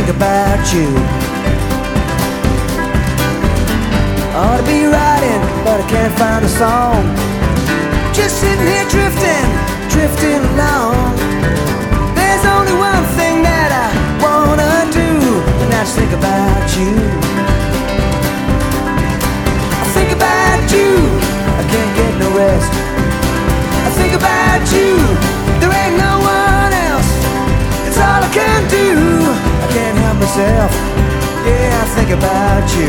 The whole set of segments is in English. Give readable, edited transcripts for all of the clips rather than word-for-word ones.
think about you. I ought to be writing, but I can't find a song. Just sitting here drifting, drifting along. There's only one thing that I wanna do, and that's think about you. I think about you, I can't get no rest. I think about you, there ain't no one else. It's all I can do, I can't help myself. Yeah, I think about you.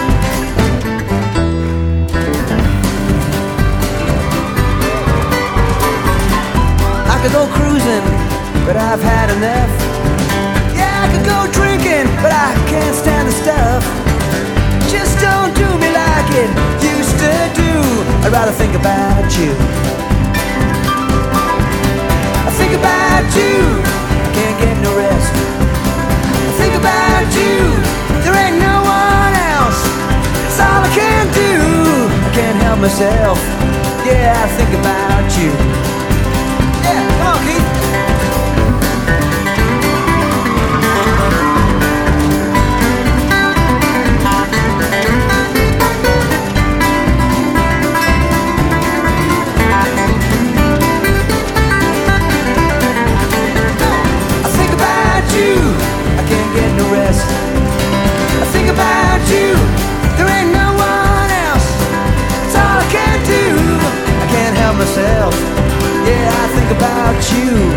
I could go cruising, but I've had enough. Yeah, I could go drinking, but I can't stand the stuff. Just don't do me like it used to do. I'd rather think about you. I think about you, I can't get no rest. I think about you, there ain't no one else. It's all I can do, I can't help myself. Yeah, I think about you. Yeah, come on, Keith. I think about you, I can't get no rest. I think about you, there ain't no one else. It's all I can do, I can't help myself. Yeah, I think about you.